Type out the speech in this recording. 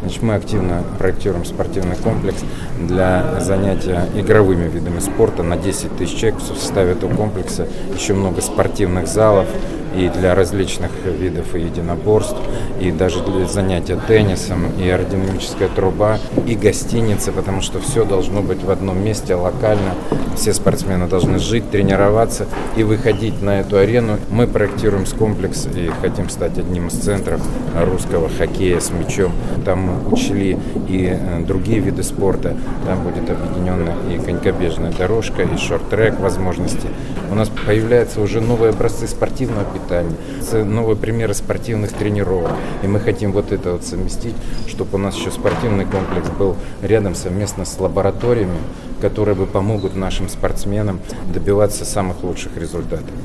Значит, мы активно проектируем спортивный комплекс для занятия игровыми видами спорта на 10 тысяч человек. В составе этого комплекса еще много спортивных залов и для различных видов и единоборств, и даже для занятия теннисом, и аэродинамическая труба, и гостиница, потому что все должно быть в одном месте, локально. Все спортсмены должны жить, тренироваться и выходить на эту арену. Мы проектируем комплекс и хотим стать одним из центров русского хоккея с мячом. Там мы учли и другие виды спорта. Там будет объединена и конькобежная дорожка, и шорт-трек возможности. У нас появляются уже новые образцы спортивного питания, новые примеры спортивных тренировок. И мы хотим вот это вот совместить, чтобы у нас еще спортивный комплекс был рядом совместно с лабораториями, которые бы помогут нашим спортсменам добиваться самых лучших результатов.